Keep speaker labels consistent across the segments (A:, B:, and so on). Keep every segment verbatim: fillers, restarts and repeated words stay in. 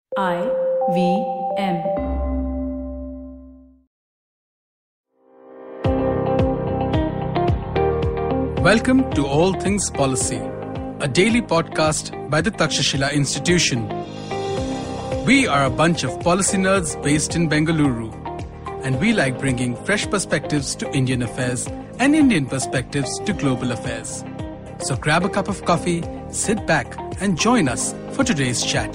A: I V M.
B: Welcome to All Things Policy, a daily podcast by the Takshashila Institution. We are a bunch of policy nerds based in Bengaluru, and we like bringing fresh perspectives to Indian affairs and Indian perspectives to global affairs. So grab a cup of coffee, sit back, and join us for today's chat.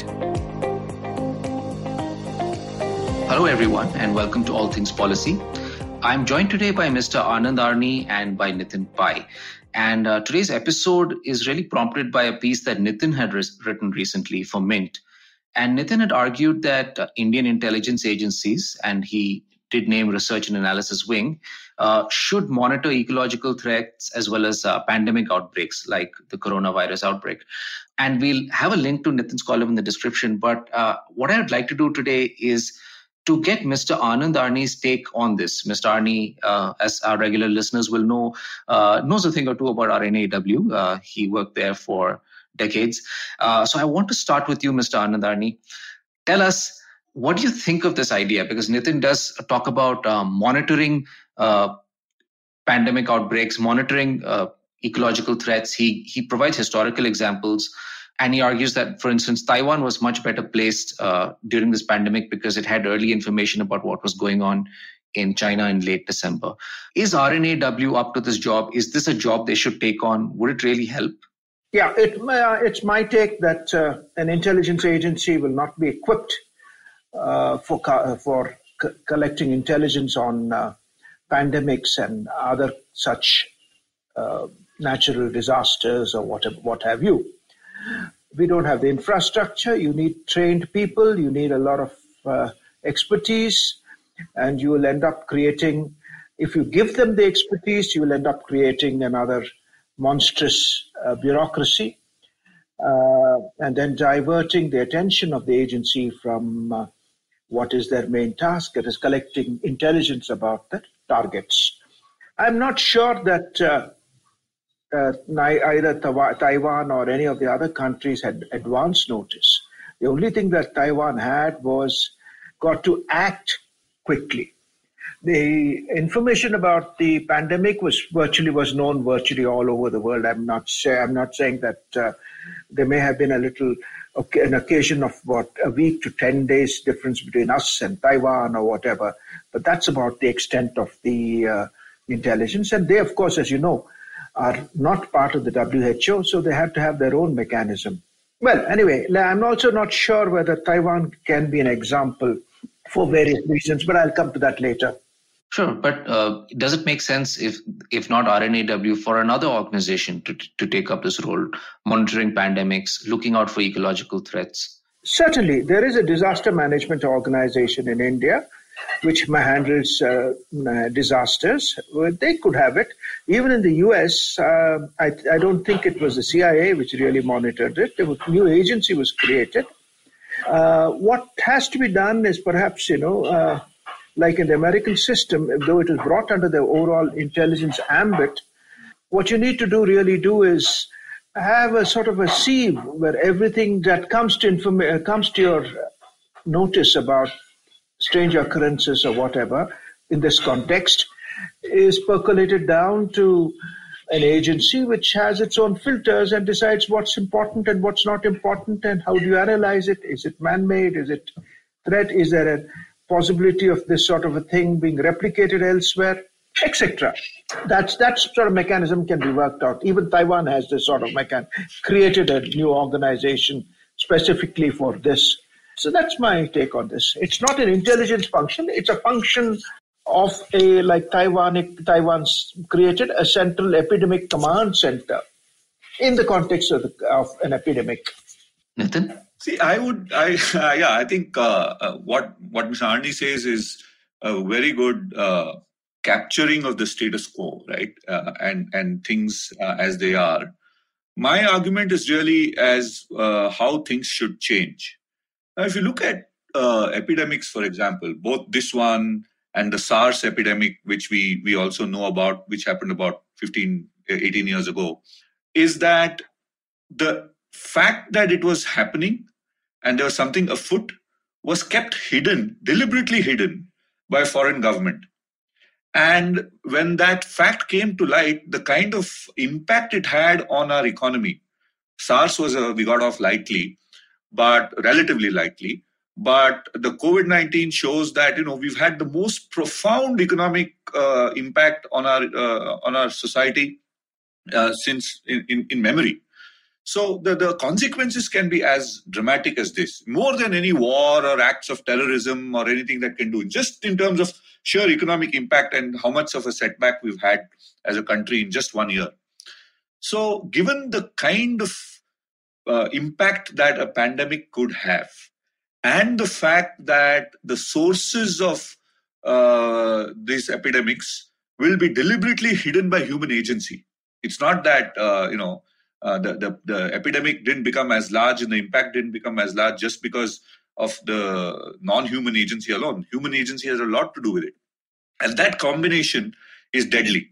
C: Hello, everyone, and welcome to All Things Policy. I'm joined today by Mister Anand Arni and by Nitin Pai. And uh, today's episode is really prompted by a piece that Nitin had re- written recently for Mint. And Nitin had argued that uh, Indian intelligence agencies, and he did name Research and Analysis Wing, uh, should monitor ecological threats as well as uh, pandemic outbreaks like the coronavirus outbreak. And we'll have a link to Nitin's column in the description. But uh, what I would like to do today is to get Mister Anand Arni's take on this. Mister Arni, uh, as our regular listeners will know, uh, knows a thing or two about R N A W. Uh, he worked there for decades. Uh, so I want to start with you, Mister Anand Arni. Tell us, what do you think of this idea? Because Nitin does talk about uh, monitoring uh, pandemic outbreaks, monitoring uh, ecological threats. He he provides historical examples. And he argues that, for instance, Taiwan was much better placed uh, during this pandemic because it had early information about what was going on in China in late December. Is R N A W up to this job? Is this a job they should take on? Would it really help?
D: Yeah, it, uh, it's my take that uh, an intelligence agency will not be equipped uh, for co- for co- collecting intelligence on uh, pandemics and other such uh, natural disasters or whatever, what have you. We don't have the infrastructure. You need trained people. You need a lot of uh, expertise, and you will end up creating, if you give them the expertise, you will end up creating another monstrous uh, bureaucracy, uh, and then diverting the attention of the agency from uh, what is their main task, that is collecting intelligence about the targets. I'm not sure that uh, Uh, either Taiwan or any of the other countries had advance notice. The only thing that Taiwan had was got to act quickly. The information about the pandemic was virtually was known virtually all over the world. I'm not say, I'm not saying that uh, there may have been a little an occasion of what a week to ten days difference between us and Taiwan or whatever, but that's about the extent of the uh, intelligence. And they, of course, as you know, are not part of the W H O, so they have to have their own mechanism. Well, anyway, I'm also not sure whether Taiwan can be an example for various reasons, but I'll come to that later.
C: Sure, but uh, does it make sense, if if not R N A W, for another organization to, to take up this role, monitoring pandemics, looking out for ecological threats?
D: Certainly. There is a disaster management organization in India which handles uh, disasters. They could have it. Even in the U S, uh, I, I don't think it was the C I A which really monitored it. A new agency was created. Uh, what has to be done is perhaps, you know, uh, like in the American system, though it is brought under the overall intelligence ambit, what you need to do really do is have a sort of a sieve where everything that comes to inform- comes to your notice about strange occurrences or whatever in this context is percolated down to an agency which has its own filters and decides what's important and what's not important, and how do you analyze it? Is it man-made? Is it threat? Is there a possibility of this sort of a thing being replicated elsewhere, et cetera? That's that sort of mechanism can be worked out. Even Taiwan has this sort of mechanism, created a new organization specifically for this. So that's my take on this. It's not an intelligence function. It's a function of a, like Taiwan, Taiwan's created a central epidemic command center in the context of, the, of an epidemic.
C: Nitin?
E: See, I would, I uh, yeah, I think uh, uh, what what Mister Arni says is a very good uh, capturing of the status quo, right? Uh, and and things uh, as they are. My argument is really as uh, how things should change. Now, if you look at uh, epidemics, for example, both this one and the SARS epidemic, which we, we also know about, which happened about fifteen, eighteen years ago, is that the fact that it was happening and there was something afoot was kept hidden, deliberately hidden by a foreign government. And when that fact came to light, the kind of impact it had on our economy, SARS was a, we got off lightly, but relatively lightly. But the COVID nineteen shows that, you know, we've had the most profound economic uh, impact on our uh, on our society uh, since in, in, in memory. So the, the consequences can be as dramatic as this, more than any war or acts of terrorism or anything that can do, just in terms of sheer economic impact and how much of a setback we've had as a country in just one year. So given the kind of uh, impact that a pandemic could have, and the fact that the sources of uh, these epidemics will be deliberately hidden by human agency. It's not that, uh, you know, uh, the, the, the epidemic didn't become as large and the impact didn't become as large just because of the non-human agency alone. Human agency has a lot to do with it. And that combination is deadly.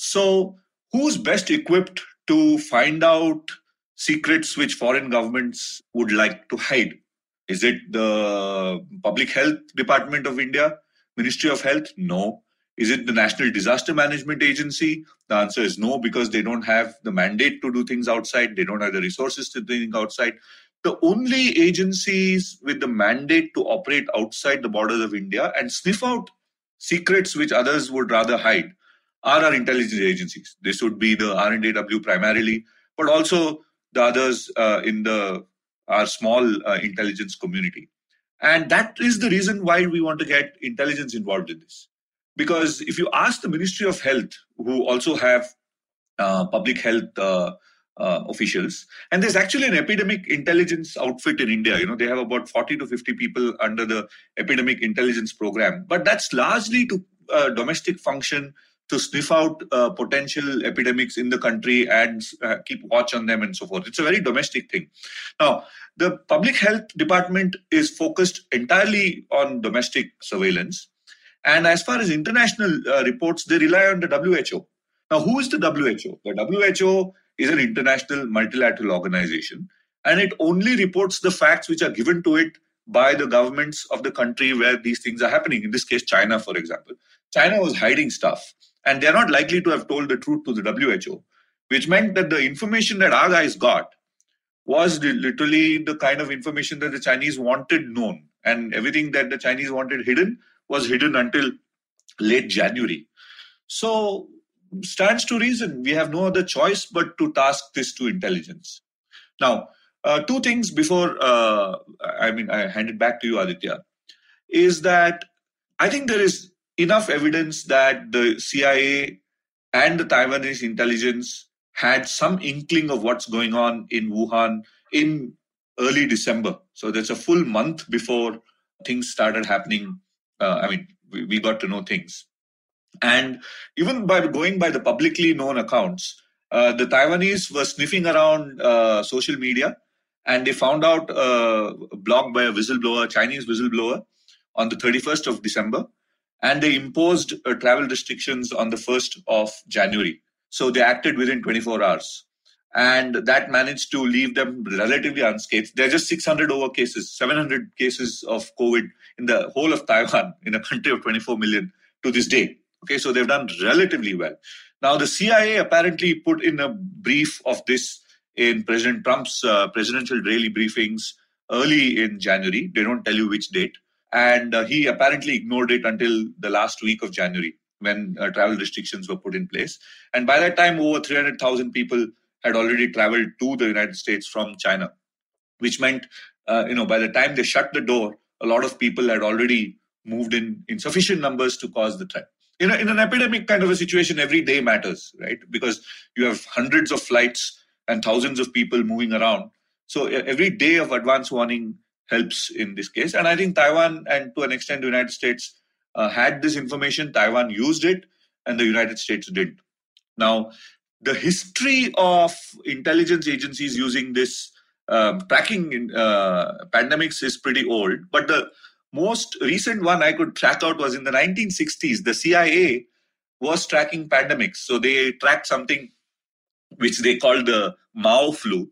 E: So who's best equipped to find out secrets which foreign governments would like to hide? Is it the Public Health Department of India, Ministry of Health? No. Is it the National Disaster Management Agency? The answer is no, because they don't have the mandate to do things outside. They don't have the resources to do things outside. The only agencies with the mandate to operate outside the borders of India and sniff out secrets which others would rather hide are our intelligence agencies. This would be the R and A W primarily, but also the others uh, in the our small uh, intelligence community. And that is the reason why we want to get intelligence involved in this. Because if you ask the Ministry of Health, who also have uh, public health uh, uh, officials, and there's actually an epidemic intelligence outfit in India. You know, they have about forty to fifty people under the epidemic intelligence program. But that's largely to uh, domestic function, to sniff out uh, potential epidemics in the country and uh, keep watch on them and so forth. It's a very domestic thing. Now, the Public Health Department is focused entirely on domestic surveillance. And as far as international uh, reports, they rely on the W H O. Now, who is the W H O? The W H O is an international multilateral organization, and it only reports the facts which are given to it by the governments of the country where these things are happening. In this case, China, for example. China was hiding stuff, and they're not likely to have told the truth to the W H O, which meant that the information that our guys got was literally the kind of information that the Chinese wanted known, and everything that the Chinese wanted hidden was hidden until late January. So, stands to reason, we have no other choice but to task this to intelligence. Now, uh, two things before, uh, I mean, I hand it back to you, Aditya, is that I think there is enough evidence that the C I A and the Taiwanese intelligence had some inkling of what's going on in Wuhan in early December. So that's a full month before things started happening. Uh, I mean, we, we got to know things. And even by going by the publicly known accounts, uh, the Taiwanese were sniffing around uh, social media, and they found out uh, a blog by a whistleblower, a Chinese whistleblower, on the thirty-first of December, and they imposed uh, travel restrictions on the first of January. So they acted within twenty-four hours. And that managed to leave them relatively unscathed. There are just six hundred over cases, seven hundred cases of COVID in the whole of Taiwan, in a country of twenty-four million to this day. Okay, so they've done relatively well. Now, the C I A apparently put in a brief of this in President Trump's uh, presidential daily briefings early in January. They don't tell you which date. And uh, he apparently ignored it until the last week of January, when uh, travel restrictions were put in place. And by that time, over three hundred thousand people had already traveled to the United States from China, which meant, uh, you know, by the time they shut the door, a lot of people had already moved in in sufficient numbers to cause the threat. In, a, in an epidemic kind of a situation, every day matters, right? Because you have hundreds of flights and thousands of people moving around. So every day of advance warning helps in this case. And I think Taiwan, and to an extent the United States, uh, had this information. Taiwan used it, and the United States didn't. Now, the history of intelligence agencies using this um, tracking in, uh, pandemics is pretty old. But the most recent one I could track out was in the nineteen sixties. The C I A was tracking pandemics. So they tracked something which they called the Mao flu.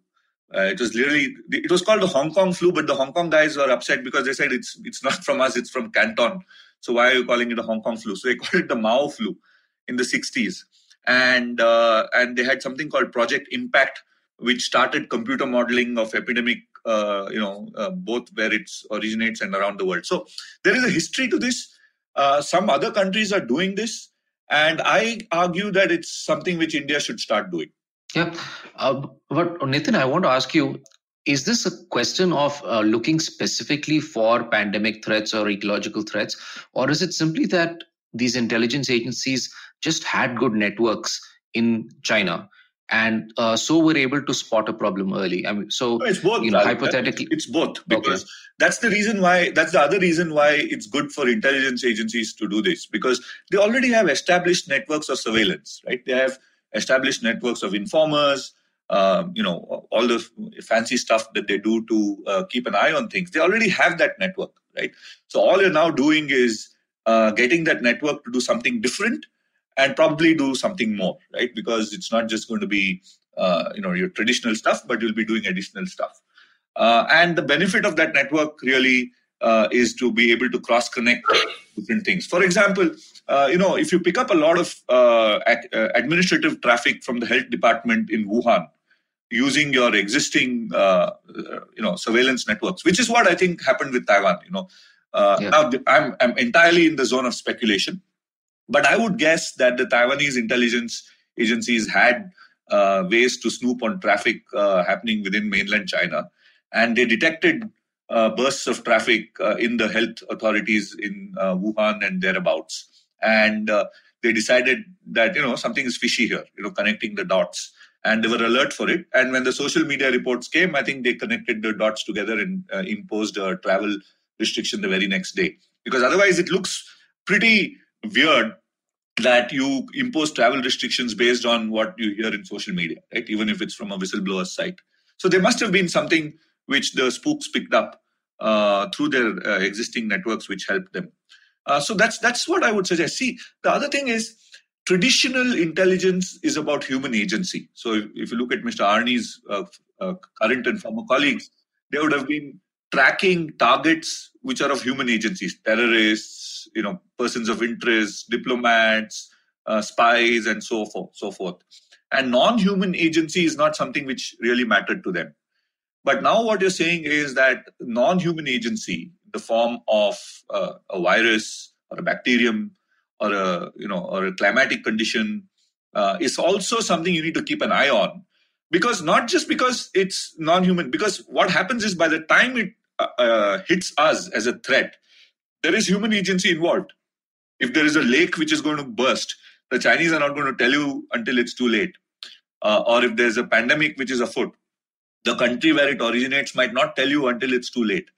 E: Uh, it was literally, it was called the Hong Kong flu, but the Hong Kong guys were upset because they said it's it's not from us, it's from Canton. So why are you calling it a Hong Kong flu? So they called it the Mao flu in the sixties. And uh, and they had something called Project Impact, which started computer modeling of epidemic, uh, you know, uh, both where it originates and around the world. So there is a history to this. Uh, some other countries are doing this. And I argue that it's something which India should start doing.
C: Yeah. Uh, but Nitin, I want to ask you, is this a question of uh, looking specifically for pandemic threats or ecological threats? Or is it simply that these intelligence agencies just had good networks in China and uh, so were able to spot a problem early? I mean, so
E: no, it's both,
C: you know, hypothetically,
E: it's both because
C: okay.
E: that's the reason why. That's the other reason why it's good for intelligence agencies to do this, because they already have established networks of surveillance, right? They have established networks of informers, um, you know, all the fancy stuff that they do to uh, keep an eye on things. They already have that network, right? So all you're now doing is uh, getting that network to do something different and probably do something more, right? Because it's not just going to be, uh, you know, your traditional stuff, but you'll be doing additional stuff. Uh, and the benefit of that network really uh, is to be able to cross-connect different things. For example, uh, you know, if you pick up a lot of uh, ac- uh, administrative traffic from the health department in Wuhan using your existing, uh, you know, surveillance networks, which is what I think happened with Taiwan. You know, uh, yeah. Now I'm I'm entirely in the zone of speculation, but I would guess that the Taiwanese intelligence agencies had uh, ways to snoop on traffic uh, happening within mainland China, and they detected uh, bursts of traffic uh, in the health authorities in uh, Wuhan and thereabouts. And uh, they decided that, you know, something is fishy here, you know, connecting the dots. And they were alert for it. And when the social media reports came, I think they connected the dots together and uh, imposed a travel restriction the very next day. Because otherwise it looks pretty weird that you impose travel restrictions based on what you hear in social media, right? Even if it's from a whistleblower's site. So there must have been something which the spooks picked up uh, through their uh, existing networks, which helped them. Uh, so that's that's what I would suggest. See, the other thing is traditional intelligence is about human agency. So if, if you look at Mister Arnie's uh, uh, current and former colleagues, they would have been tracking targets which are of human agencies, terrorists, you know, persons of interest, diplomats, uh, spies, and so forth, so forth. And non-human agency is not something which really mattered to them. But now what you're saying is that non-human agency, the form of uh, a virus or a bacterium or a, you know, or a climatic condition, uh, is also something you need to keep an eye on. Because not just because it's non-human, because what happens is by the time it uh, uh, hits us as a threat, there is human agency involved. If there is a lake which is going to burst, the Chinese are not going to tell you until it's too late. Uh, or if there's a pandemic which is afoot, the country where it originates might not tell you until it's too late.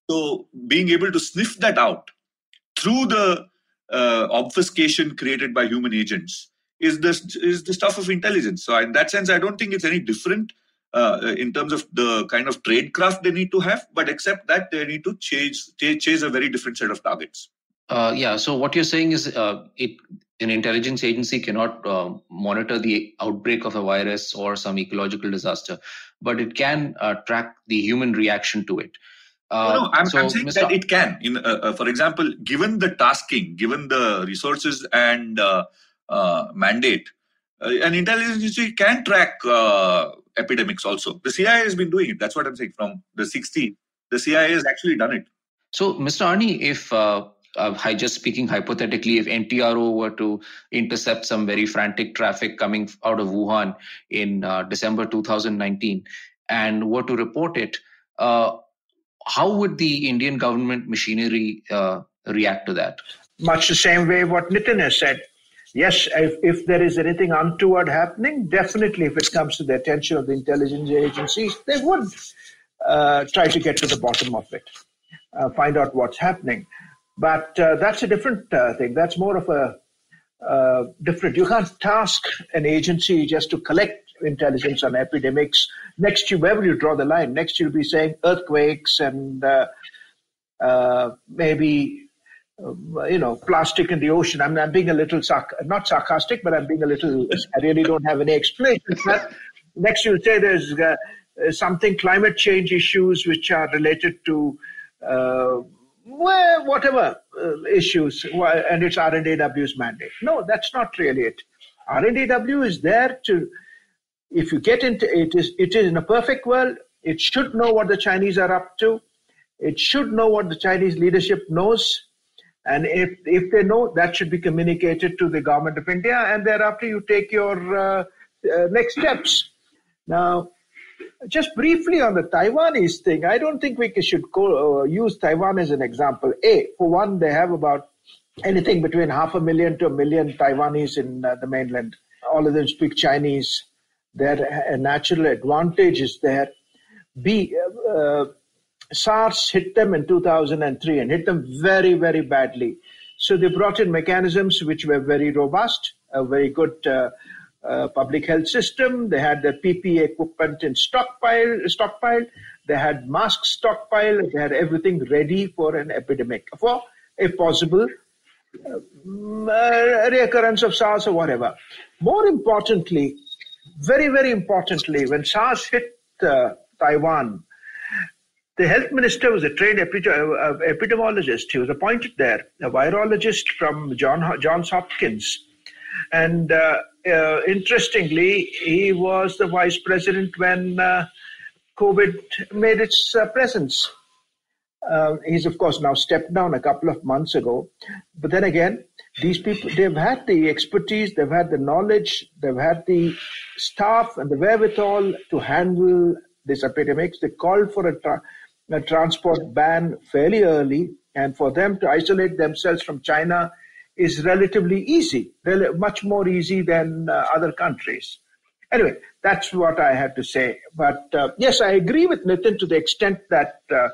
E: So being able to sniff that out through the uh, obfuscation created by human agents is the, is the stuff of intelligence. So in that sense, I don't think it's any different uh, in terms of the kind of tradecraft they need to have, but except that they need to chase, chase a very different set of targets.
C: Uh, yeah. So what you're saying is uh, it an intelligence agency cannot uh, monitor the outbreak of a virus or some ecological disaster, but it can uh, track the human reaction to it.
E: Uh, no, no, I'm, so, I'm saying Mister that it can. In, uh, uh, for example, given the tasking, given the resources and uh, uh, mandate, uh, an intelligence agency can track uh, epidemics also. The C I A has been doing it. That's what I'm saying. From the sixties, the C I A has actually done it.
C: So, Mister Arnie, if uh, uh, just speaking hypothetically, if N T R O were to intercept some very frantic traffic coming out of Wuhan in uh, December two thousand nineteen and were to report it, uh, how would the Indian government machinery uh, react to that?
D: Much the same way what Nitin has said. Yes, if, if there is anything untoward happening, definitely if it comes to the attention of the intelligence agencies, they would uh, try to get to the bottom of it, uh, find out what's happening. But uh, that's a different uh, thing. That's more of a uh, different. You can't task an agency just to collect intelligence on epidemics. Next, you wherever you draw the line, next you'll be saying earthquakes and uh, uh, maybe uh, you know plastic in the ocean. I'm, I'm being a little sarc- not sarcastic, but I'm being a little. I really don't have any explanation. But next, you'll say there's uh, uh, something climate change issues which are related to uh, well, whatever uh, issues, and it's R and A W's mandate. No, that's not really it. R and A W is there to, if you get into it, is it is in a perfect world, it should know what the Chinese are up to. It should know what the Chinese leadership knows. And if, if they know, that should be communicated to the government of India. And thereafter, you take your uh, uh, next steps. Now, just briefly on the Taiwanese thing, I don't think we should go, uh, use Taiwan as an example. A, for one, they have about anything between half a million to a million Taiwanese in uh, the mainland. All of them speak Chinese. Their uh, natural advantage is there. B, uh, SARS hit them in two thousand three and hit them very, very badly. So they brought in mechanisms which were very robust, a very good uh, uh, public health system. They had the P P E equipment in stockpile, stockpile. They had masks stockpile. They had everything ready for an epidemic, for a possible uh, reoccurrence of SARS or whatever. More importantly, very, very importantly, when SARS hit uh, Taiwan, the health minister was a trained epidemiologist. He was appointed there, a virologist from John, Johns Hopkins. And uh, uh, interestingly, he was the vice president when uh, COVID made its uh, presence. Uh, he's, of course, now stepped down a couple of months ago. But then again, these people, they've had the expertise, they've had the knowledge, they've had the staff and the wherewithal to handle these epidemics. They called for a, tra- a transport ban fairly early, and for them to isolate themselves from China is relatively easy, rel- much more easy than uh, other countries. Anyway, that's what I had to say. But uh, yes, I agree with Nitin to the extent that uh,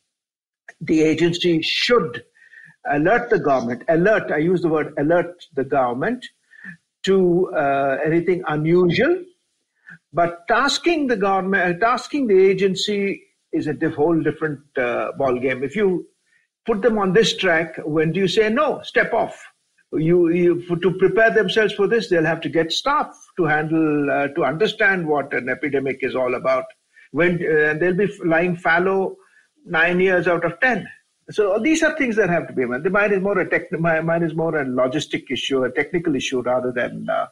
D: the agency should alert the government, alert, I use the word alert the government to uh, anything unusual. But tasking the government, tasking the agency is a diff- whole different uh, ballgame. If you put them on this track, when do you say no, step off? You, you for, to prepare themselves for this, they'll have to get staff to handle, uh, to understand what an epidemic is all about. When uh, they'll be lying fallow nine years out of ten. So these are things that have to be. The mine is more a tech, mine is more a logistic issue, a technical issue, rather than uh,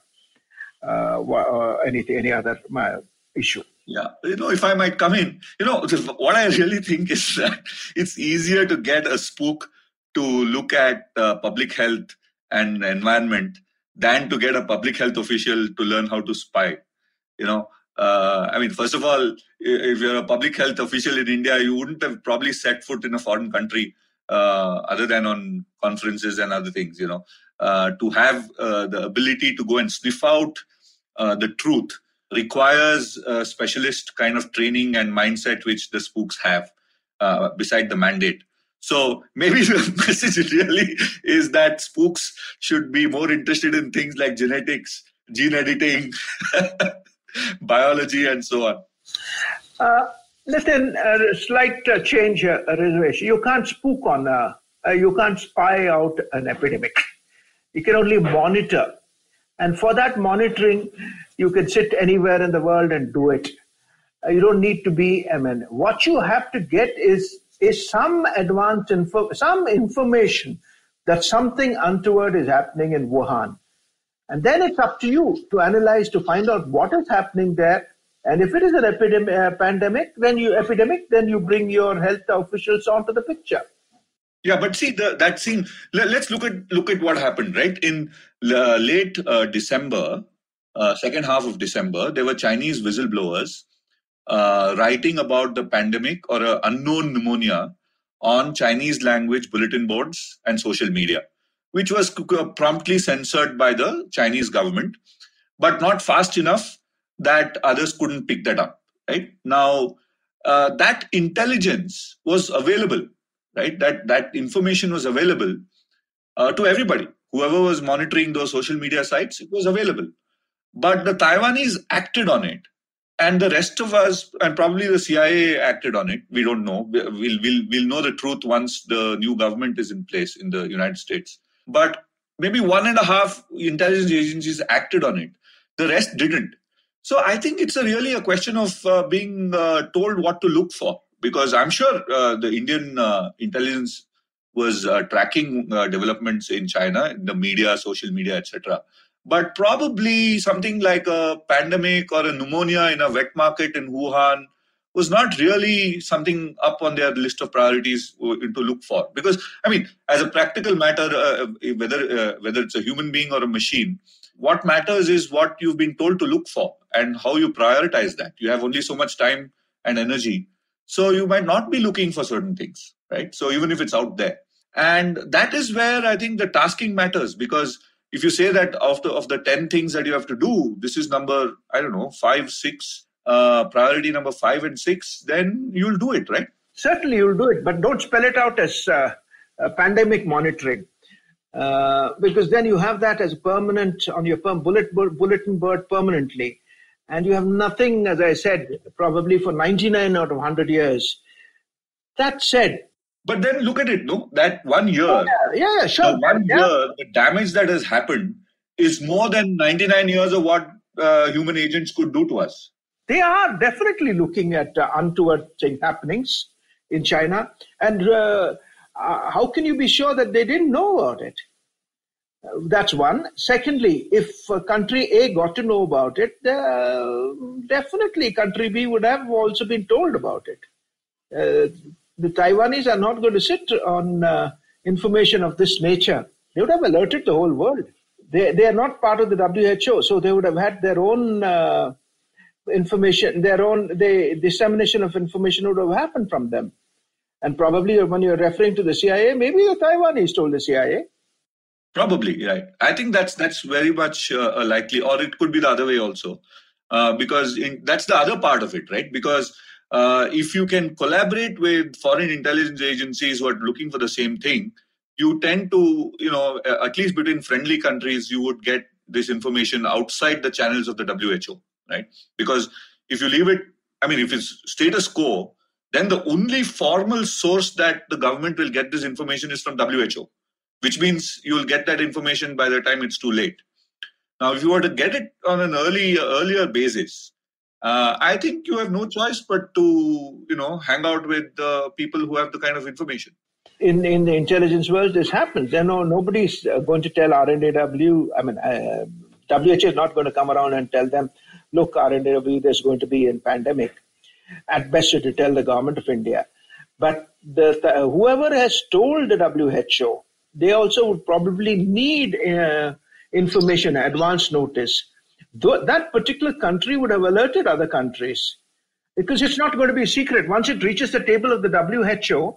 D: uh, uh, anything, any other uh, issue.
E: Yeah, you know, if I might come in, you know, what I really think is that it's easier to get a spook to look at uh, public health and environment than to get a public health official to learn how to spy. You know, uh, I mean, first of all, if you're a public health official in India, you wouldn't have probably set foot in a foreign country uh, other than on conferences and other things, you know, uh, to have uh, the ability to go and sniff out uh, the truth requires a specialist kind of training and mindset which the spooks have uh, beside the mandate. So maybe the message really is that spooks should be more interested in things like genetics, gene editing, biology, and so on.
D: Uh, listen, a slight uh, change, uh, a reservation. You can't spook on, uh, uh, you can't spy out an epidemic. You can only monitor. And for that monitoring, you can sit anywhere in the world and do it. Uh, you don't need to be, I mean, what you have to get is, is some advanced info, some information that something untoward is happening in Wuhan. And then it's up to you to analyze, to find out what is happening there. And if it is an epidemic, uh, pandemic, then you epidemic, then you bring your health officials onto the picture.
E: Yeah, but see, the, that scene, let, let's look at look at what happened, right? In uh, late uh, December, uh, second half of December, there were Chinese whistleblowers uh, writing about the pandemic or an unknown pneumonia on Chinese language bulletin boards and social media, which was promptly censored by the Chinese government, but not fast enough that others couldn't pick that up, right? Now, uh, that intelligence was available. Right, that that information was available uh, to everybody. Whoever was monitoring those social media sites, it was available. But the Taiwanese acted on it, and the rest of us, and probably the C I A acted on it. We don't know. We'll we'll we'll know the truth once the new government is in place in the United States. But maybe one and a half intelligence agencies acted on it. The rest didn't. So I think it's a really a question of uh, being uh, told what to look for, because I'm sure uh, the Indian uh, intelligence was uh, tracking uh, developments in China, in the media, social media, et cetera. But probably something like a pandemic or a pneumonia in a wet market in Wuhan was not really something up on their list of priorities to look for. Because, I mean, as a practical matter, uh, whether uh, whether it's a human being or a machine, what matters is what you've been told to look for and how you prioritize that. You have only so much time and energy. So you might not be looking for certain things, right? So even if it's out there. And that is where I think the tasking matters, because if you say that after of the ten things that you have to do, this is number, I don't know, five, six, uh, priority number five and six, then you'll do it, right?
D: Certainly you'll do it, but don't spell it out as uh, uh, pandemic monitoring. Uh, because then you have that as permanent on your per- bullet, bulletin board permanently. And you have nothing, as I said, probably for ninety-nine out of one hundred years. That said,
E: but then look at it, no? That one year,
D: yeah, yeah, yeah sure.
E: The one
D: yeah.
E: year, the damage that has happened is more than ninety-nine years of what uh, human agents could do to us.
D: They are definitely looking at uh, untoward happenings in China. And uh, uh, how can you be sure that they didn't know about it? Uh, that's one. Secondly, if uh, country A got to know about it, uh, definitely country B would have also been told about it. Uh, the Taiwanese are not going to sit on uh, information of this nature. They would have alerted the whole world. They they are not part of the W H O, so they would have had their own uh, information, their own the dissemination of information would have happened from them. And probably when you're referring to the C I A, maybe the Taiwanese told the C I A.
E: Probably, right. I think that's that's very much uh, likely, or it could be the other way also, uh, because in, that's the other part of it, right? Because uh, if you can collaborate with foreign intelligence agencies who are looking for the same thing, you tend to, you know, at least between friendly countries, you would get this information outside the channels of the W H O, right? Because if you leave it, I mean, if it's status quo, then the only formal source that the government will get this information is from W H O, which means you will get that information by the time it's too late. Now, if you were to get it on an early, earlier basis, uh, I think you have no choice but to, you know, hang out with the people who have the kind of information.
D: In in the intelligence world, this happens. You know, nobody's going to tell R and A W. I mean, uh, W H O is not going to come around and tell them, look, R and A W, there's going to be a pandemic. At best, it will tell the government of India. But the, the, whoever has told the W H O, they also would probably need uh, information, advance notice. Though that particular country would have alerted other countries, because it's not going to be a secret. Once it reaches the table of the W H O,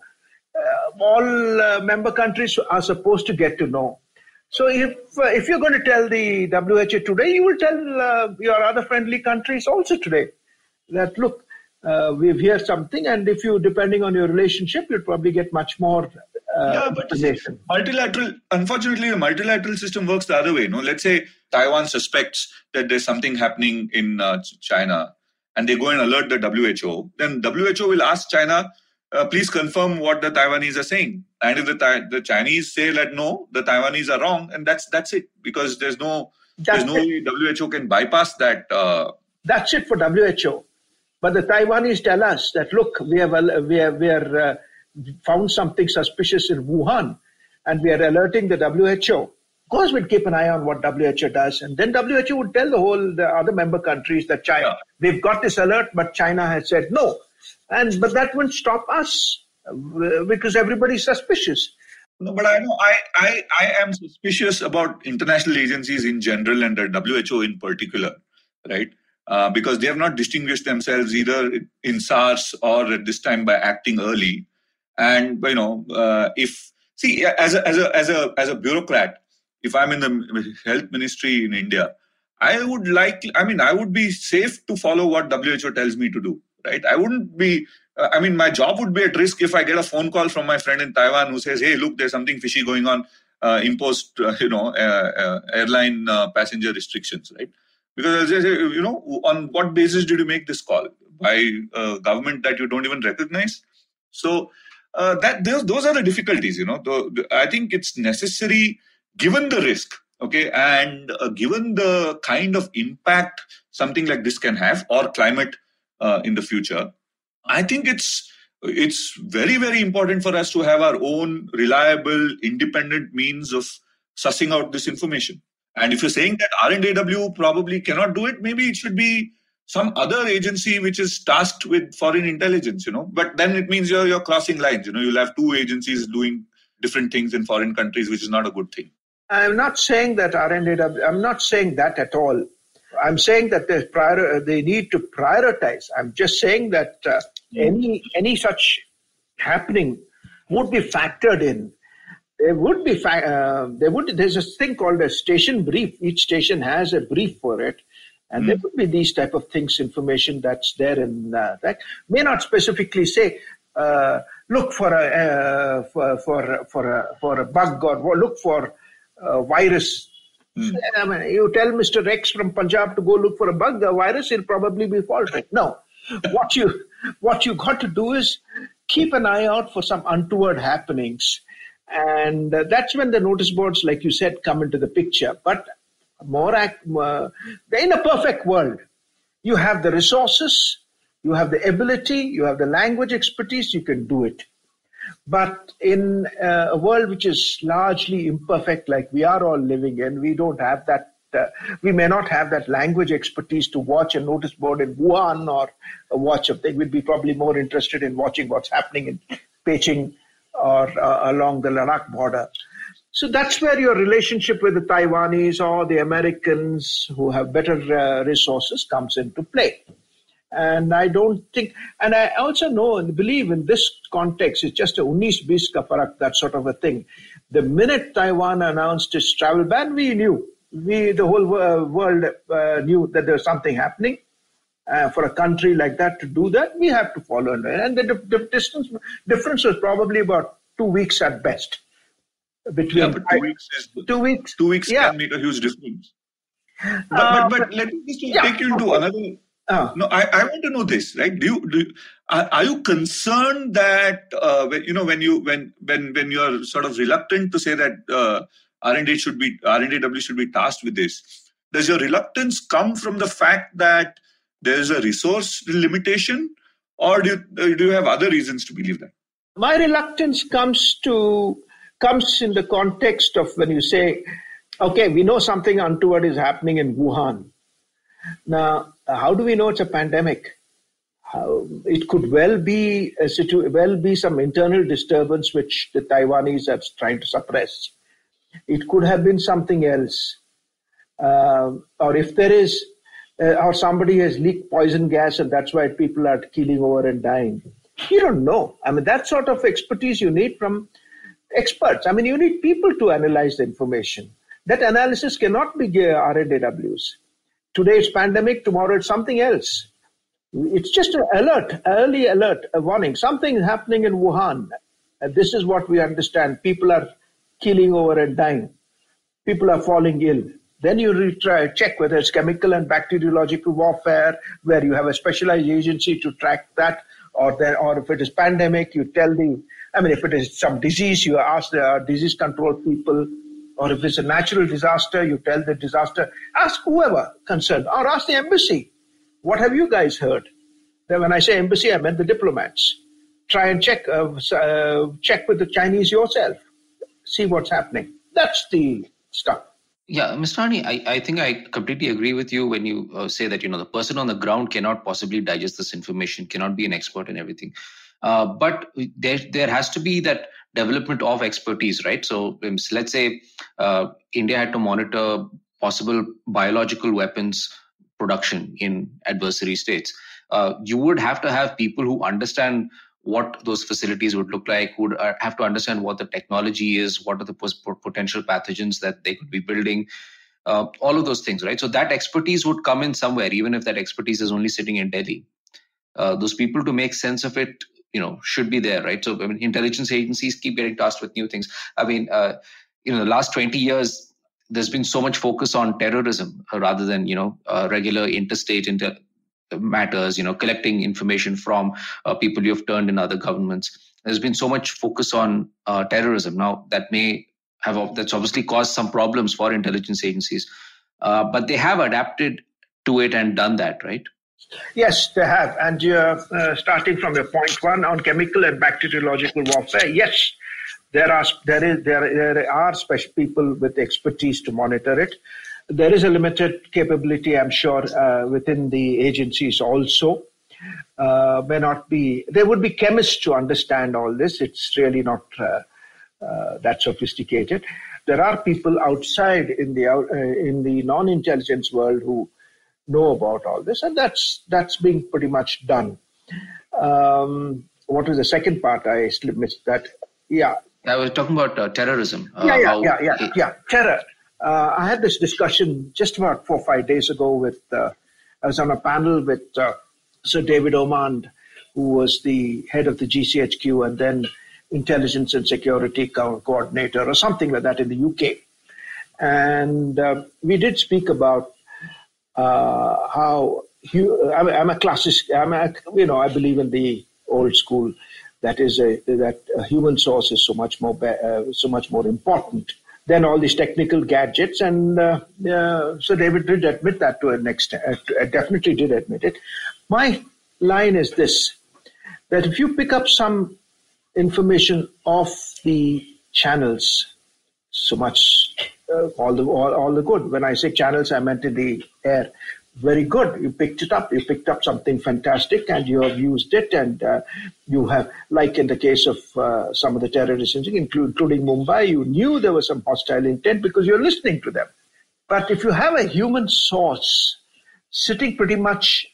D: uh, all uh, member countries are supposed to get to know. So if uh, if you're going to tell the W H O today, you will tell uh, your other friendly countries also today that, look, uh, we've heard something, and if you, depending on your relationship, you'll probably get much more uh,
E: yeah, but
D: information.
E: Multilateral, unfortunately, the multilateral system works the other way. No, let's say Taiwan suspects that there's something happening in uh, China, and they go and alert the W H O. Then W H O will ask China, uh, please confirm what the Taiwanese are saying. And if the the Chinese say that no, the Taiwanese are wrong, and that's that's it, because there's no that's there's no way W H O can bypass that. Uh,
D: that's it for W H O. But the Taiwanese tell us that, look, we have we have we are uh, found something suspicious in Wuhan, and we are alerting the W H O. Of course, we'd keep an eye on what W H O does, and then W H O would tell the whole the other member countries that China yeah. they've got this alert, but China has said no, and but that wouldn't stop us because everybody's suspicious.
E: No, but I know I, I I am suspicious about international agencies in general and the W H O in particular, right? Uh, because they have not distinguished themselves either in SARS or at this time by acting early. And you know, uh, if see as a as a as a as a bureaucrat, if I'm in the health ministry in India, I would like. I mean, I would be safe to follow what W H O tells me to do, right? I wouldn't be. Uh, I mean, my job would be at risk if I get a phone call from my friend in Taiwan who says, "Hey, look, there's something fishy going on. Uh, impose, uh, you know, uh, uh, airline uh, passenger restrictions, right?" Because, you know, on what basis did you make this call? By a government that you don't even recognize? So uh, that those, those are the difficulties, you know. The, the, I think it's necessary, given the risk Okay, and uh, given the kind of impact something like this can have, or climate uh, in the future, I think it's it's very, very important for us to have our own reliable, independent means of sussing out this information. And if you're saying that R and A W probably cannot do it, maybe it should be some other agency which is tasked with foreign intelligence, you know. But then it means you're, you're crossing lines. You know, you'll have two agencies doing different things in foreign countries, which is not a good thing.
D: I'm not saying that R and A W, I'm not saying that at all. I'm saying that they prior, they need to prioritize. I'm just saying that uh, any any such happening would be factored in. There would be fa- uh, there would there's a thing called a station brief. Each station has a brief for it, and mm. there would be these type of things, information that's there in uh, that may not specifically say uh, look for a uh, for for for a for a bug or look for a virus. Hmm. I mean, you tell Mister X from Punjab to go look for a bug, the virus will probably be faltering. No, what you what you got to do is keep an eye out for some untoward happenings, and uh, that's when the notice boards, like you said, come into the picture. But more act, uh, in a perfect world, you have the resources, you have the ability, you have the language expertise, you can do it. But in uh, a world which is largely imperfect, like we are all living in, we don't have that, uh, we may not have that language expertise to watch a notice board in Wuhan or a watch of thing. We'd be probably more interested in watching what's happening in Beijing or uh, along the Ladakh border. So that's where your relationship with the Taiwanese or the Americans who have better uh, resources comes into play. And I don't think, and I also know and believe in this context, it's just a unis bis ka farak, that sort of a thing. The minute Taiwan announced its travel ban, we knew, we the whole world uh, knew that there was something happening. Uh, for a country like that to do that, we have to follow. And the, the distance difference was probably about two weeks at best. Between
E: yeah, but two I, weeks is
D: two weeks.
E: Two weeks
D: yeah.
E: can make a huge difference. But
D: uh,
E: but, but let me just
D: yeah,
E: take you into another.
D: Uh,
E: no, I, I want to know this, right? Do you, do you, are, are you concerned that uh, when, you know when you when when when you are sort of reluctant to say that uh, R and A should be R and A W should be tasked with this? Does your reluctance come from the fact that there is a resource limitation, or do you, do you have other reasons to believe that?
D: My reluctance comes to comes in the context of when you say, okay, we know something untoward is happening in Wuhan. Now, how do we know it's a pandemic? How, it could well be a situ- well be some internal disturbance which the Taiwanese are trying to suppress. It could have been something else, uh, or if there is, uh, or somebody has leaked poison gas and that's why people are keeling over and dying. You don't know. I mean, that sort of expertise you need from experts. I mean, you need people to analyze the information. That analysis cannot be R and A Ws. Today it's pandemic, tomorrow it's something else. It's just an alert, early alert, a warning. Something is happening in Wuhan. And this is what we understand. People are keeling over and dying. People are falling ill. Then you retry, check whether it's chemical and bacteriological warfare, where you have a specialized agency to track that, or there, or if it is pandemic, you tell the, I mean, if it is some disease, you ask the disease control people. Or if it's a natural disaster, you tell the disaster, ask whoever concerned, or ask the embassy. What have you guys heard? Then when I say embassy, I meant the diplomats. Try and check, uh, uh, check with the Chinese yourself. See what's happening. That's the stuff.
C: Yeah, Mister Arni, I, I think I completely agree with you when you uh, say that, you know, the person on the ground cannot possibly digest this information, cannot be an expert in everything. Uh, but there, there has to be that development of expertise, right? So um, let's say uh, India had to monitor possible biological weapons production in adversary states. Uh, you would have to have people who understand what those facilities would look like, would uh, have to understand what the technology is, what are the pos- potential pathogens that they could be building, uh, all of those things, right? So that expertise would come in somewhere, even if that expertise is only sitting in Delhi. Uh, those people to make sense of it, you know, should be there, right? So, I mean, intelligence agencies keep getting tasked with new things. I mean, uh, you know, the last twenty years, there's been so much focus on terrorism uh, rather than, you know, uh, regular interstate inter- matters, you know, collecting information from uh, people you have turned in other governments. There's been so much focus on uh, terrorism. Now, that may have that's obviously caused some problems for intelligence agencies. Uh, but they have adapted to it and done that, right?
D: Yes, they have. And uh, uh, starting from your point one on chemical and bacteriological warfare, yes, there are there is there, there are special people with expertise to monitor it. There is a limited capability, I'm sure, uh, within the agencies also. Uh, may not be. There would be chemists to understand all this. It's really not uh, uh, that sophisticated. There are people outside in the uh, in the non-intelligence world who know about all this, and that's that's being pretty much done. Um, what was the second part? I still missed that. Yeah,
C: I was talking about uh, terrorism. Uh,
D: yeah, yeah,
C: how
D: yeah, yeah,
C: it,
D: yeah. Terror. Uh, I had this discussion just about four or five days ago with. Uh, I was on a panel with uh, Sir David Omand, who was the head of the G C H Q and then Intelligence and Security Co- Coordinator or something like that in the U K, and uh, we did speak about. Uh, how I'm, I'm a classic. I'm a, you know I believe in the old school. That is a that a human source is so much more uh, so much more important than all these technical gadgets. And uh, uh, so David did admit that to an extent. Uh, definitely did admit it. My line is this: that if you pick up some information off the channels, so much. Uh, all the all, all the good. When I say channels, I meant in the air. Very good. You picked it up. You picked up something fantastic, and you have used it. And uh, you have, like in the case of uh, some of the terrorists, including, including Mumbai, you knew there was some hostile intent because you're listening to them. But if you have a human source sitting pretty much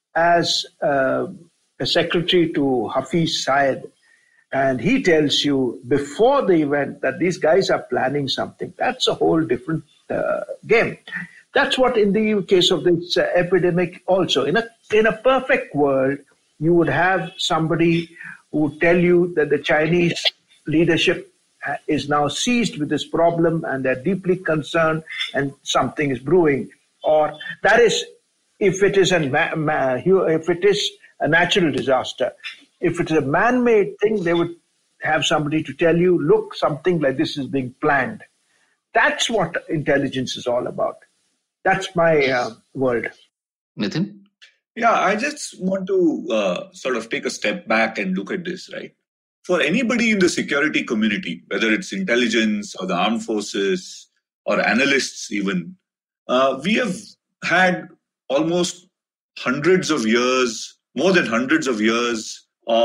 D: as uh, a secretary to Hafiz Syed, and he tells you before the event that these guys are planning something, that's a whole different uh, game. That's what in the case of this uh, epidemic also. In a, in a perfect world, you would have somebody who would tell you that the Chinese leadership is now seized with this problem and they're deeply concerned and something is brewing. Or that is, if it is, a ma- ma- if it is a natural disaster. If it's a man-made thing, they would have somebody to tell you, look, something like this is being planned. That's what intelligence is all about. That's my uh, world.
C: Nitin?
E: Yeah, I just want to uh, sort of take a step back and look at this, right? For anybody in the security community, whether it's intelligence or the armed forces or analysts even, uh, we have had almost hundreds of years, more than hundreds of years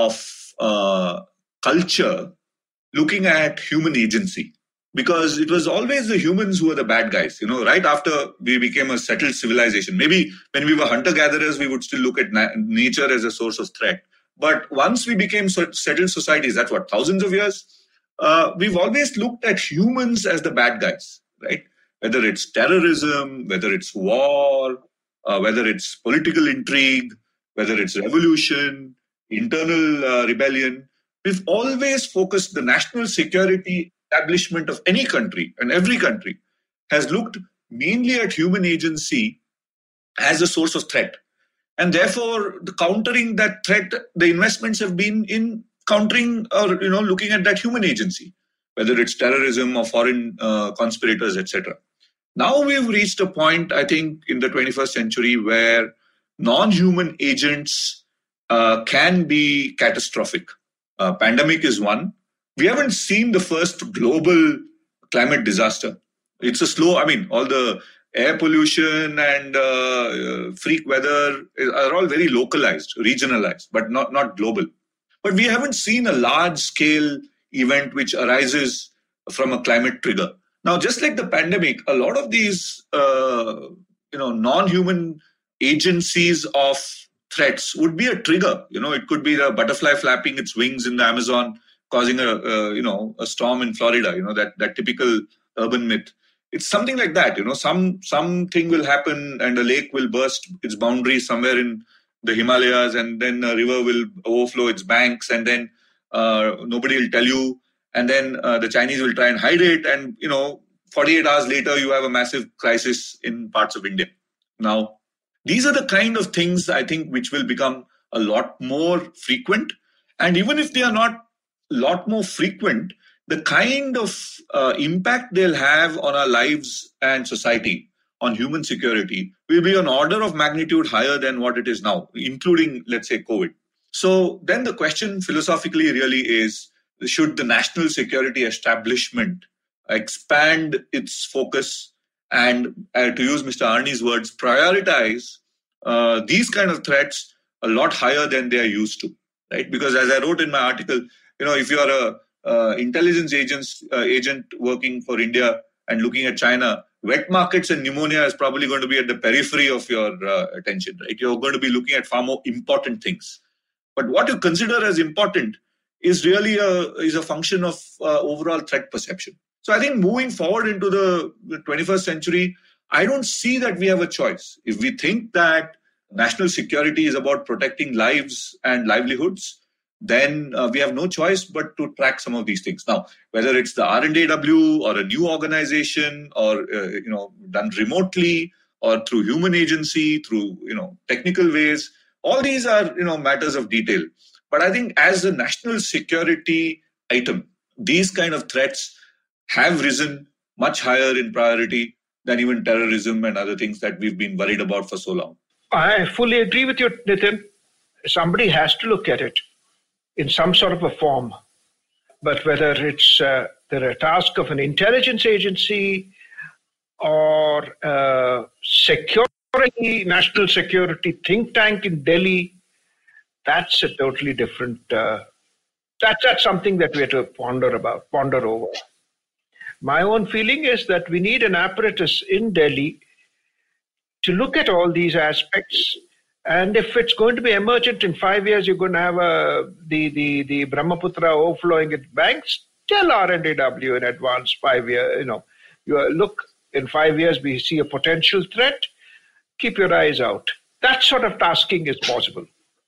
E: of uh, culture looking at human agency, because it was always the humans who were the bad guys. You know, right after we became a settled civilization, maybe when we were hunter-gatherers, we would still look at na- nature as a source of threat. But once we became settled societies, that's what, thousands of years, uh, we've always looked at humans as the bad guys, right? Whether it's terrorism, whether it's war, uh, whether it's political intrigue, whether it's revolution, internal uh, rebellion, we've always focused the national security establishment of any country, and every country has looked mainly at human agency as a source of threat. And therefore, the countering that threat, the investments have been in countering or, you know, looking at that human agency, whether it's terrorism or foreign uh, conspirators, et cetera. Now we've reached a point, I think, in the twenty-first century where non-human agents uh, can be catastrophic. Uh, pandemic is one. We haven't seen the first global climate disaster. It's a slow, I mean, all the air pollution and uh, freak weather are all very localized, regionalized, but not, not global. But we haven't seen a large-scale event which arises from a climate trigger. Now, just like the pandemic, a lot of these uh, you know, non-human agencies of threats would be a trigger. You know, it could be the butterfly flapping its wings in the Amazon, causing a uh, you know a storm in Florida. You know, that that typical urban myth. It's something like that. You know, some something will happen and a lake will burst its boundaries somewhere in the Himalayas, and then a river will overflow its banks, and then uh, nobody will tell you, and then uh, the Chinese will try and hide it, and you know, forty-eight hours later, you have a massive crisis in parts of India. Now, these are the kind of things I think which will become a lot more frequent, and even if they are not a lot more frequent, the kind of uh, impact they'll have on our lives and society, on human security, will be an order of magnitude higher than what it is now, including, let's say, COVID. So then the question philosophically really is, should the national security establishment expand its focus and, uh, to use Mister Arnie's words, prioritize uh, these kind of threats a lot higher than they are used to, right? Because as I wrote in my article, you know, if you are a uh, intelligence agents, uh, agent working for India and looking at China, wet markets and pneumonia is probably going to be at the periphery of your uh, attention, right? You're going to be looking at far more important things. But what you consider as important is really a is a function of uh, overall threat perception. So I think moving forward into the twenty-first century, I don't see that we have a choice. If we think that national security is about protecting lives and livelihoods, then uh, we have no choice but to track some of these things. Now, whether it's the R and A W or a new organization or, uh, you know, done remotely or through human agency, through, you know, technical ways, all these are, you know, matters of detail. But I think as a national security item, these kind of threats have risen much higher in priority than even terrorism and other things that we've been worried about for so long.
D: I fully agree with you, Nitin. Somebody has to look at it in some sort of a form. But whether it's uh, the task of an intelligence agency or uh, security, national security think tank in Delhi, that's a totally different, uh, that's, that's something that we have to ponder about, ponder over. My own feeling is that we need an apparatus in Delhi to look at all these aspects. And if it's going to be emergent in five years, you're going to have a, the, the, the Brahmaputra overflowing at banks, tell R and A W in advance, five years, you know, you look, in five years, we see a potential threat, keep your eyes out. That sort of tasking is possible.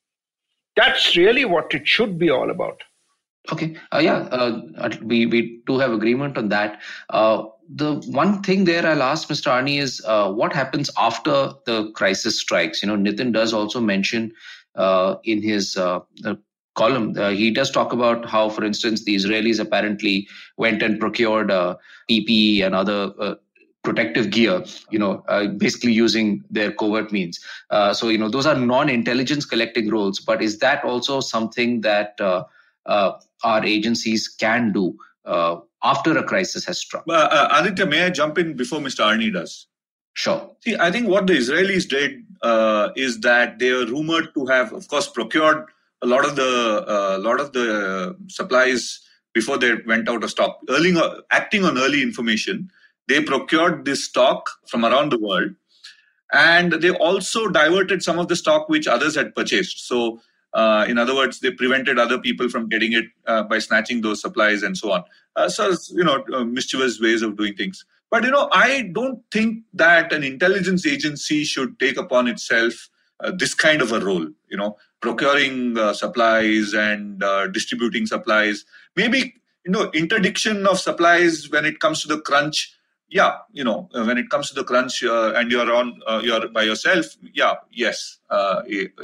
D: That's really what it should be all about.
C: Okay. Uh, yeah, uh, we, we do have agreement on that. Uh, the one thing there I'll ask Mister Arnie is uh, what happens after the crisis strikes? You know, Nitin does also mention uh, in his uh, column, uh, he does talk about how, for instance, the Israelis apparently went and procured uh, P P E and other uh, protective gear, you know, uh, basically using their covert means. Uh, so, you know, those are non-intelligence collecting roles. But is that also something that uh, uh, our agencies can do uh, after a crisis has struck?
E: Uh, uh, Aditya, may I jump in before Mister Arnie does?
C: Sure.
E: See, I think what the Israelis did uh, is that they are rumored to have, of course, procured a lot of the uh, lot of the supplies before they went out of stock. Early, acting on early information, they procured this stock from around the world, and they also diverted some of the stock which others had purchased. So, uh, in other words, they prevented other people from getting it uh, by snatching those supplies and so on. Uh, so, you know, uh, mischievous ways of doing things. But, you know, I don't think that an intelligence agency should take upon itself uh, this kind of a role, you know, procuring uh, supplies and uh, distributing supplies. Maybe, you know, interdiction of supplies when it comes to the crunch. Yeah, you know, uh, when it comes to the crunch uh, and you're on, uh, you're by yourself. Yeah, yes. Uh,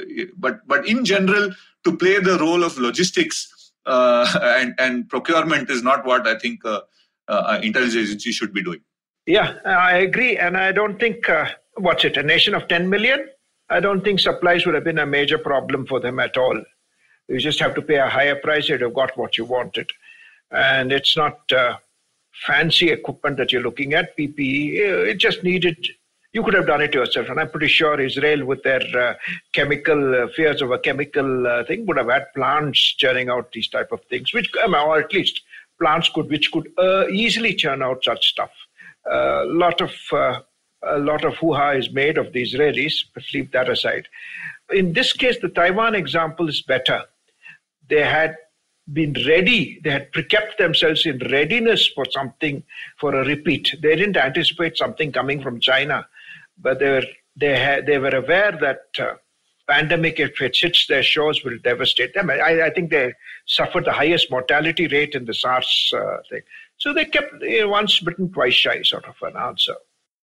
E: but but in general, to play the role of logistics uh, and, and procurement is not what I think uh, uh, intelligence agency should be doing.
D: Yeah, I agree. And I don't think, uh, what's it, a nation of ten million? I don't think supplies would have been a major problem for them at all. You just have to pay a higher price, you'd have got what you wanted. And it's not uh, fancy equipment that you're looking at, P P E. It just needed, you could have done it yourself. And I'm pretty sure Israel, with their uh, chemical uh, fears of a chemical uh, thing, would have had plants churning out these type of things, which, or at least plants could, which could uh, easily churn out such stuff. A uh, lot of uh, a lot of hoo-ha is made of the Israelis, but leave that aside. In this case, the Taiwan example is better. They had been ready, they had kept themselves in readiness for something, for a repeat. They didn't anticipate something coming from China, but they were they had they were aware that uh, pandemic, if it hits their shores, will devastate them. I, I think they suffered the highest mortality rate in the SARS uh, thing. So they kept uh, once bitten, twice shy sort of an answer.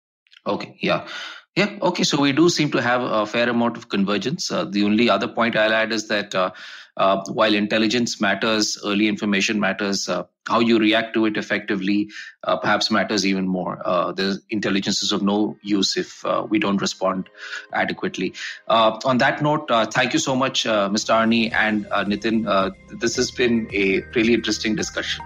C: Okay, yeah. Yeah, okay. So we do seem to have a fair amount of convergence. Uh, the only other point I'll add is that uh, uh, while intelligence matters, early information matters, uh, how you react to it effectively uh, perhaps matters even more. Uh, the intelligence is of no use if uh, we don't respond adequately. Uh, on that note, uh, thank you so much, uh, Mister Arni and uh, Nitin. Uh, this has been a really interesting discussion.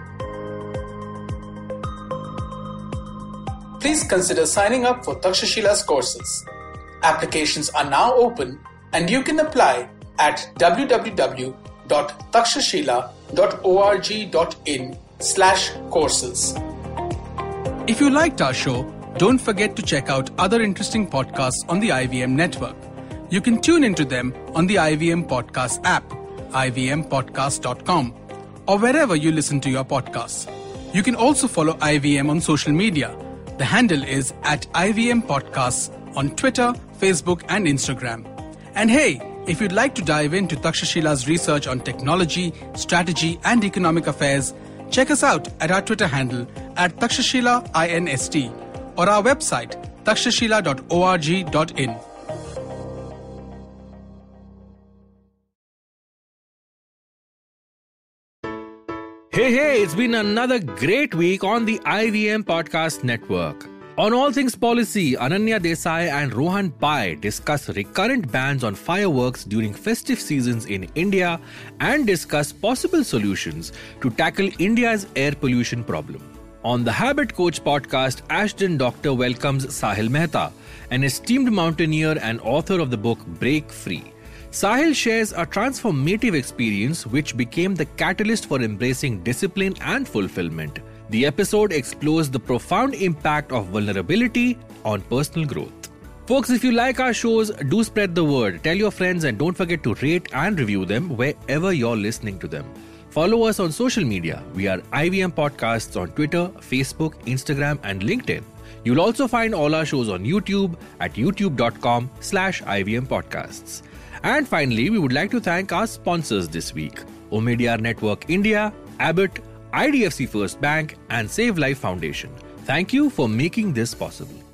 B: Please consider signing up for Takshashila's courses. Applications are now open and you can apply at w w w dot takshashila dot org dot in slash courses. If you liked our show, don't forget to check out other interesting podcasts on the I V M network. You can tune into them on the I V M Podcast app, I V M podcast dot com, or wherever you listen to your podcasts. You can also follow I V M on social media. The handle is at I V M Podcasts on Twitter, Facebook, and Instagram. And hey, if you'd like to dive into Takshashila's research on technology, strategy, and economic affairs, check us out at our Twitter handle at Takshashila Inst or our website takshashila dot org dot in.
F: Hey, hey, it's been another great week on the I V M Podcast Network. On All Things Policy, Ananya Desai and Rohan Pai discuss recurrent bans on fireworks during festive seasons in India and discuss possible solutions to tackle India's air pollution problem. On the Habit Coach podcast, Ashton Doctor welcomes Sahil Mehta, an esteemed mountaineer and author of the book Break Free. Sahil shares a transformative experience which became the catalyst for embracing discipline and fulfillment. The episode explores the profound impact of vulnerability on personal growth. Folks, if you like our shows, do spread the word. Tell your friends and don't forget to rate and review them wherever you're listening to them. Follow us on social media. We are I V M Podcasts on Twitter, Facebook, Instagram, and LinkedIn. You'll also find all our shows on YouTube at youtube.com slash IVM Podcasts. And finally, we would like to thank our sponsors this week: Omidyar Network India, Abbott, I D F C First Bank, and Save Life Foundation. Thank you for making this possible.